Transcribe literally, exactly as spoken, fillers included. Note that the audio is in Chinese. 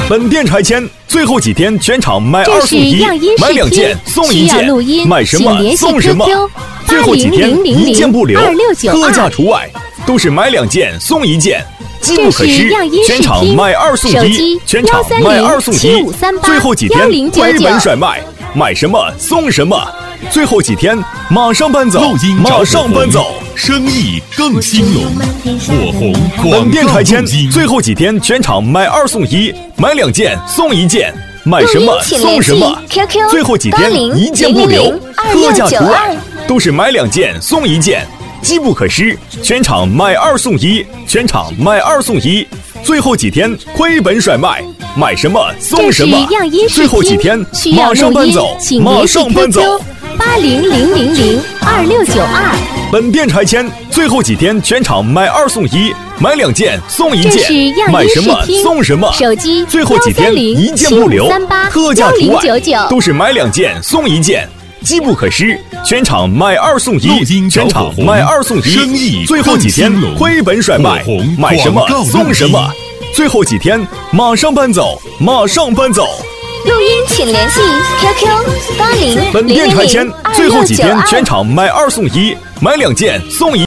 本店拆迁最后几天全场买二送一，买两件送一件，买什么送什么。最后几天一件不留，特价除外，都是买两件送一件，机不可失。全场买二送一，全场买二送一。最后几天回本甩卖，买什么送什么。最后几天马上搬走，马上搬走， 生意更兴隆。火红本店拆迁最后几天全场买二送一，买两件送一件，买什么送什么。最后几天一件不留，特价除外，都是买两件送一件，机不可失。全场买二送一，全场买二送一。最后几天亏本甩卖，买什么送什么。最后几天马上搬走，马上搬走。 八零零零零二六九二。 本店拆迁最后几天全场买二送一，买两件送一件，买什么送什么。 手机最后几天一件不留，特价除外，都是买两件送一件，机不可失。全场买二送一，全场买二送一。最后几天亏本甩卖，买什么送什么。最后几天马上搬走，马上搬走。 录音请联系 Q Q 八零。 本店拆迁最后几天全场买二送一，买两件送一。